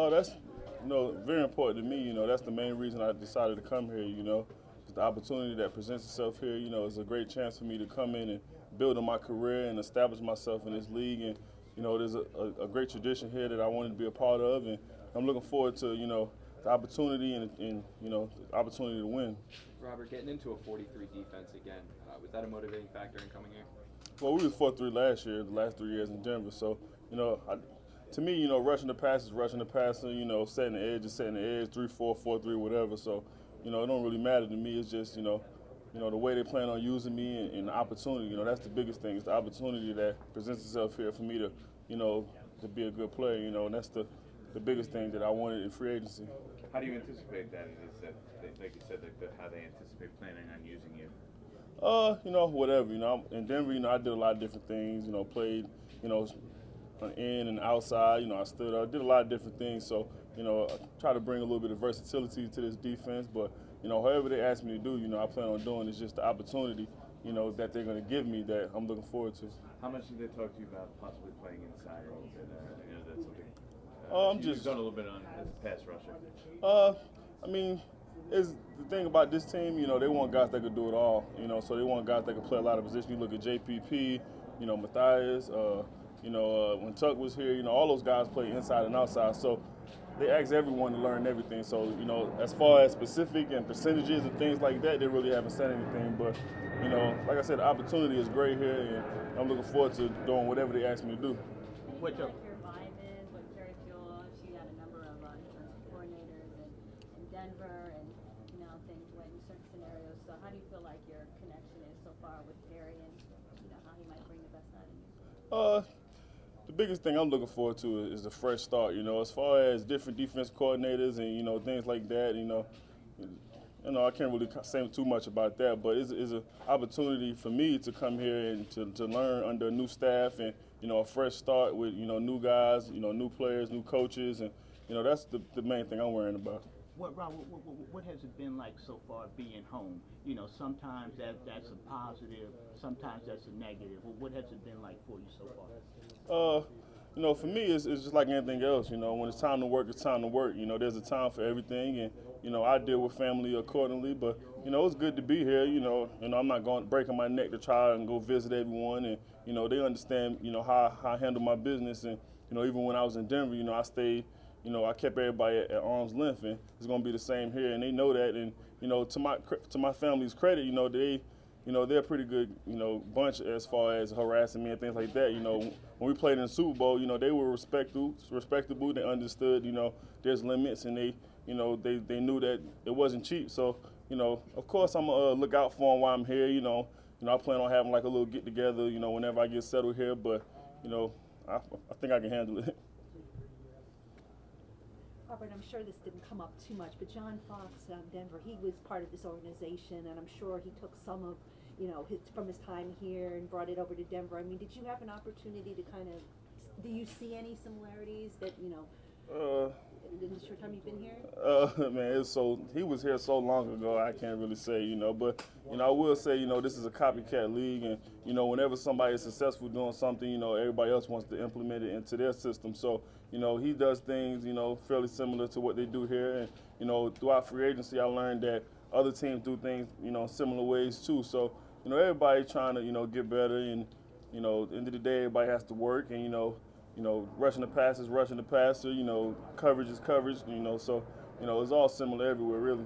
Oh, that's very important to me. That's the main reason I decided to come here. It's the opportunity that presents itself here. It's a great chance for me to come in and build on my career and establish myself in this league. And there's a great tradition here that I wanted to be a part of, and I'm looking forward to the opportunity and the opportunity to win. Robert, getting into a 43 defense again, was that a motivating factor in coming here? Well, we was 4-3 last year, the last 3 years in Denver. So, to me, rushing the pass is rushing the passer. Setting the edge is setting the edge, 3-4, 4-3, whatever. So, it don't really matter to me. It's just, the way they plan on using me and the opportunity. That's the biggest thing. It's the opportunity that presents itself here for me to, to be a good player. And that's the biggest thing that I wanted in free agency. How do you anticipate that? Is that, like you said, how they anticipate planning on using you? Whatever. In Denver, I did a lot of different things. Played, in and outside. I stood up, did a lot of different things. So, I try to bring a little bit of versatility to this defense. But, however they ask me to do, I plan on doing. It's just the opportunity, that they're going to give me that I'm looking forward to. How much did they talk to you about possibly playing inside a little bit? That's something. You've done a little bit on as a pass rusher. Is the thing about this team, they want guys that could do it all. So they want guys that can play a lot of positions. You look at JPP, Matthias, when Tuck was here, all those guys play inside and outside. So they ask everyone to learn everything. So, as far as specific and percentages and things like that, they really haven't said anything. But, like I said, the opportunity is great here, and I'm looking forward to doing whatever they ask me to do. What your vibe is with Terry Fuel? She had a number of defensive coordinators in Denver, and things went in certain scenarios. So how do you feel like your connection is so far with Terry, and how he might bring the best out of you? The biggest thing I'm looking forward to is the fresh start. As far as different defense coordinators and things like that. I can't really say too much about that, but it's an opportunity for me to come here and to learn under a new staff and a fresh start with new guys, new players, new coaches, and that's the main thing I'm worrying about. What has it been like so far being home? Sometimes that's a positive, sometimes that's a negative. What has it been like for you so far? For me, it's just like anything else. When it's time to work, it's time to work. There's a time for everything, and I deal with family accordingly. But it's good to be here. I'm not going breaking my neck to try and go visit everyone, and they understand how I handle my business. And even when I was in Denver, I stayed. I kept everybody at arm's length, and it's going to be the same here, and they know that. And to my family's credit, they're a pretty good bunch as far as harassing me and things like that. When we played in the Super Bowl, they were respectable. They understood there's limits, and they knew that it wasn't cheap. So of course I'm gonna look out for them while I'm here. I plan on having like a little get together. Whenever I get settled here, but I think I can handle it. Robert, I'm sure this didn't come up too much, but John Fox, Denver, he was part of this organization, and I'm sure he took some of, from his time here and brought it over to Denver. I mean, did you have an opportunity to do you see any similarities that, in the short time you've been here? Man, he was here so long ago, I can't really say, but, I will say, this is a copycat league, and, whenever somebody is successful doing something, everybody else wants to implement it into their system. So, he does things, fairly similar to what they do here. And, throughout free agency, I learned that other teams do things, similar ways too. So, everybody trying to, get better. And, at the end of the day, everybody has to work. And, rushing the passer is rushing the passer. Coverage is coverage. So, it's all similar everywhere, really.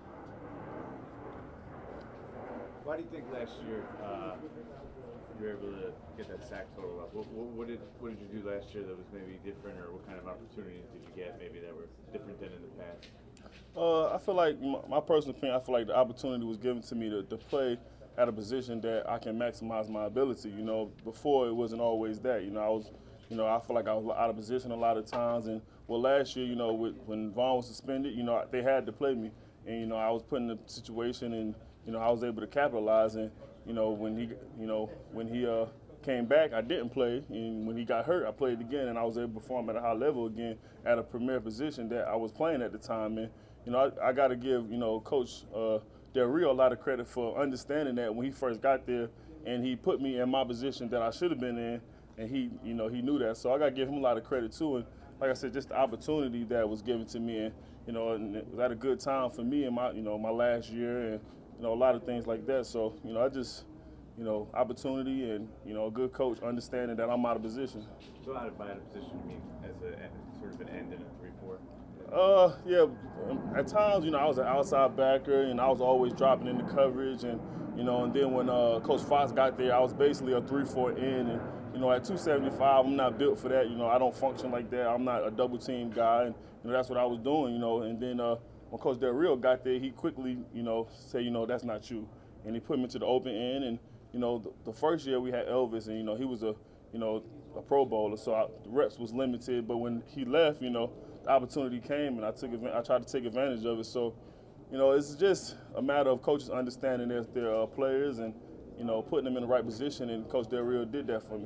Why do you think last year you were able to get that sack total up? What did you do last year that was maybe different, or what kind of opportunities did you get maybe that were different than in the past? I feel like, my personal opinion, I feel like the opportunity was given to me to play at a position that I can maximize my ability. Before it wasn't always that. I feel like I was out of position a lot of times. And last year, when Vaughn was suspended, they had to play me, and I was put in a situation, and I was able to capitalize. And when he came back, I didn't play, and when he got hurt, I played again, and I was able to perform at a high level again at a premier position that I was playing at the time. And I got to give Coach Del Rio a lot of credit for understanding that when he first got there, and he put me in my position that I should have been in, and he knew that. So I got to give him a lot of credit too. And like I said, just the opportunity that was given to me, and you know, and it was at a good time for me in my, you know, my last year, and you know, a lot of things like that. So, you know, I just, you know, opportunity and, you know, a good coach understanding that I'm out of position. So out of position, you mean as a sort of an end in a 3-4? Yeah, at times, you know, I was an outside backer, and I was always dropping into coverage, and you know, and then when Coach Fox got there, I was basically a 3-4 in, and you know, at 275, I'm not built for that. You know, I don't function like that. I'm not a double team guy, and you know, that's what I was doing. You know, and then when Coach Del Rio got there, he quickly, you know, said, you know, that's not you, and he put me to the open end, and you know, the first year we had Elvis, and you know, he was a, you know, a Pro Bowler, so the reps was limited. But when he left, you know, the opportunity came, and I tried to take advantage of it. So, you know, it's just a matter of coaches understanding their players and, you know, putting them in the right position, and Coach Del Rio did that for me.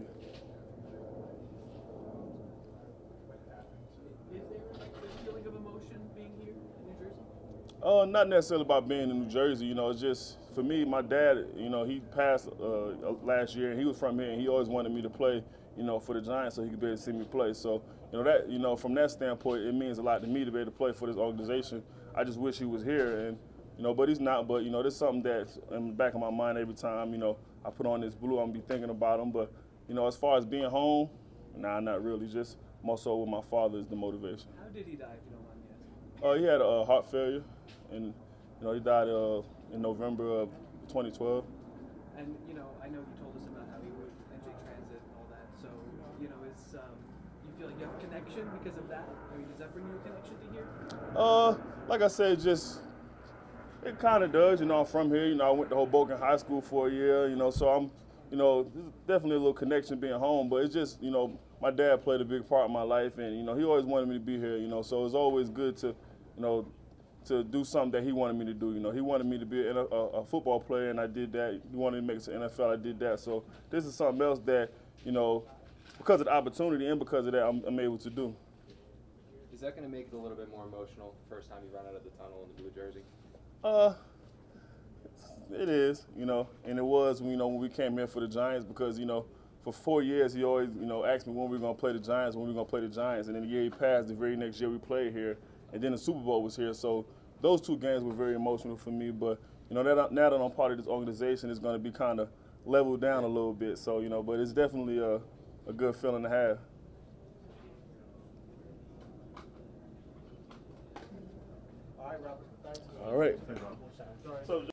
Is there like a feeling of emotion being here in New Jersey? Not necessarily about being in New Jersey. You know, it's just, for me, my dad, you know, he passed last year, and he was from here, and he always wanted me to play, you know, for the Giants so he could be able to see me play. So, you know, that, you know, from that standpoint, it means a lot to me to be able to play for this organization. I just wish he was here, and, you know, but he's not. But, you know, there's something that's in the back of my mind every time, you know, I put on this blue, I'm going to be thinking about him. But, you know, as far as being home, nah, not really. Just more so with my father is the motivation. How did he die, if you don't mind me asking? He had a heart failure, and, you know, he died in November of 2012. And, you know, I know you told us about how he would NJ Transit and all that. So, you know, you feel like you have a connection because of that? I mean, does that bring you a connection to here? Like I said, just it kind of does. You know, I'm from here. You know, I went to Hoboken High School for a year. You know, so I'm, you know, there's definitely a little connection being home. But it's just, you know, my dad played a big part in my life, and you know, he always wanted me to be here. You know, so it's always good to, you know, to do something that he wanted me to do. You know, he wanted me to be a football player, and I did that. He wanted me to make it to the NFL, I did that. So this is something else that, you know, because of the opportunity and because of that, I'm able to do. Is that going to make it a little bit more emotional the first time you run out of the tunnel in the blue jersey? It is, you know, and it was, you know, when we came here for the Giants, because, you know, for 4 years he always, you know, asked me when we were going to play the Giants, and then the year he passed, the very next year we played here, and then the Super Bowl was here. So those 2 games were very emotional for me. But, you know, now that I'm part of this organization, it's going to be kind of leveled down a little bit. So, you know, but it's definitely a good feeling to have. All right, Robert. Thanks. All right. So